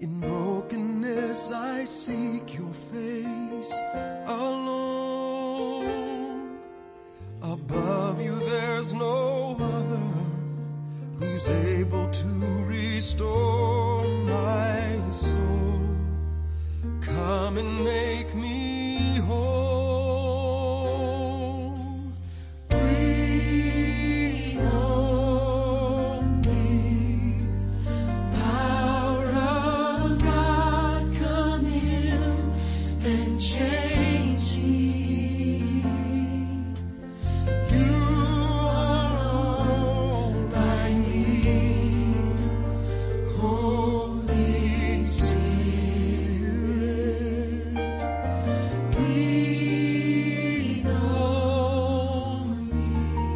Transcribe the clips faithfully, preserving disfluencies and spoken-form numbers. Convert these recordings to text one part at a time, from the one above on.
In brokenness I seek your face alone. Above you there's no other who's able to restore my soul. Come and make me whole. Breathe on me. Power of God, come in and change me. You are all I need, Holy Spirit. Breathe on me.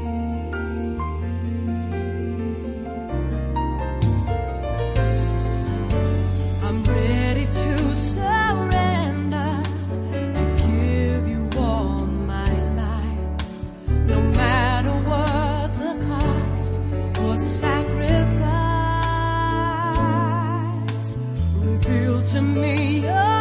I'm ready to surrender, to give you all my life, no matter what the cost or sacrifice. Reveal to me your